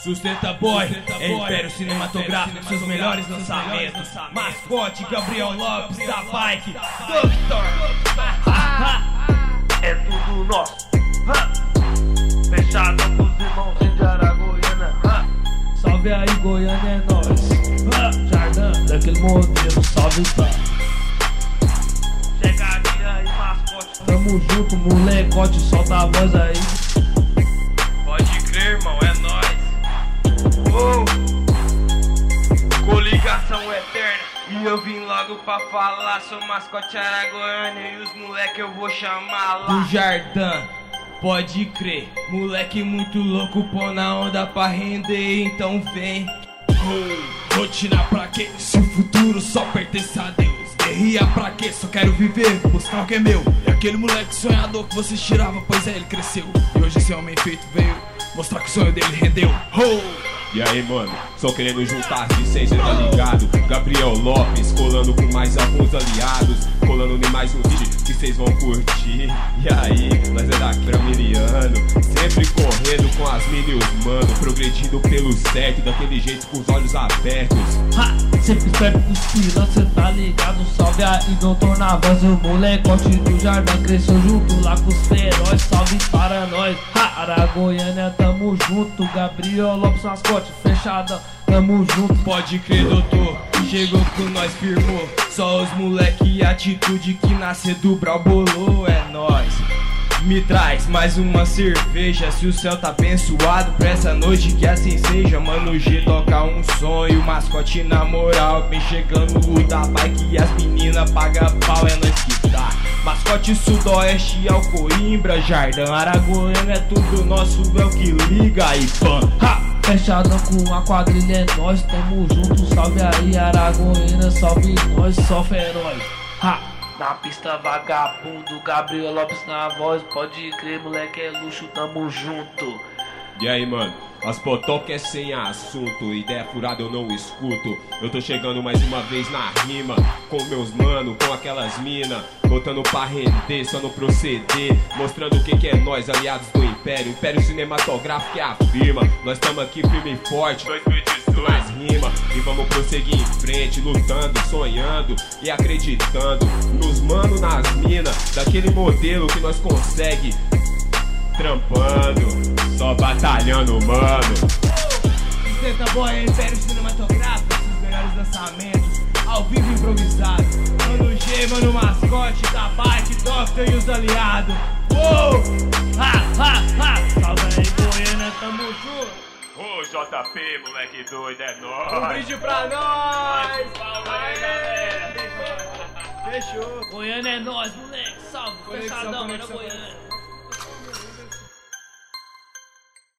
Sustenta Boy, Império Cinematográfico, seus melhores lançamentos. Mascote, Gabriel Lopes, da Bike, Doctor. É tudo nosso. Fechado com os irmãos de Aragoiana. Salve aí, Goiânia, é nóis. Jardim, daquele modelo, salve tá. Chegadinha aí, mascote. Tamo junto, molecote, solta a voz aí. Pode crer, irmão, é nóis. Coligação eterna. E eu vim logo pra falar. Sou mascote Aragoiana e os moleque eu vou chamar lá. Do Jardim, pode crer. Moleque muito louco, pô na onda pra render, então vem. Rotina pra quê? Se o futuro só pertence a Deus. Guerrilha pra quê? Só quero viver, buscar o que é meu. E aquele moleque sonhador que você tirava, pois é, ele cresceu. E hoje esse homem feito veio mostrar que o sonho dele rendeu. E aí, mano, só querendo juntar as licenças, tá ligado? Gabriel Lopes, colando com mais alguns aliados, colando em mais um vídeo que vocês vão curtir. E aí, nós é da Cramiliano, sempre correndo com as mini os mano, progredindo pelo certo, daquele jeito com os olhos abertos. Sempre perto dos pilotos, cê tá ligado? Salve aí, doutor na voz, o molecote do Jardim cresceu junto lá com os feróis, salve para nós. Aragoiana, tamo junto, Gabriel Lopes, mascote, fechadão, tamo junto. Pode crer, doutor, chegou com nós, firmou. Só os moleque e atitude que nasce do Brau bolou, é nóis. Me traz mais uma cerveja, se o céu tá abençoado pra essa noite que assim seja. Mano G toca um sonho, mascote na moral. Vem chegando o da Bike e as meninas paga pau, é nós que tá. Mascote Sudoeste ao Coimbra, Jardim, Aragoiana é tudo nosso, é o que liga aí, fã. Fechadão com a quadrilha, é nós, tamo junto, salve aí, Aragoiana, salve nós, só feroz. Na pista vagabundo, Gabriel Lopes na voz, pode crer, moleque é luxo, tamo junto. E aí, mano, as potocas é sem assunto, ideia furada eu não escuto. Eu tô chegando mais uma vez na rima, com meus mano, com aquelas mina, botando pra render, só no proceder, mostrando o que é nós, aliados do Império. Império Cinematográfico é a firma, nós tamo aqui firme e forte, 2018 mais rima. E vamos prosseguir em frente, lutando, sonhando e acreditando nos mano, nas mina, daquele modelo que nós consegue, trampando, só batalhando, mano. Sustenta Boy, Império Cinematográfico, os melhores lançamentos, ao vivo improvisado. Mano G, mano mascote, da Bike, Doctor e os aliados. Salve aí, Goiânia, tamo junto. Ô JP, moleque doido, é nóis. Um brinde pra nós. Salve aí, galera. Fechou. Goiânia é nós, moleque, salve, Conexão, fechadão, conexão, Goiânia.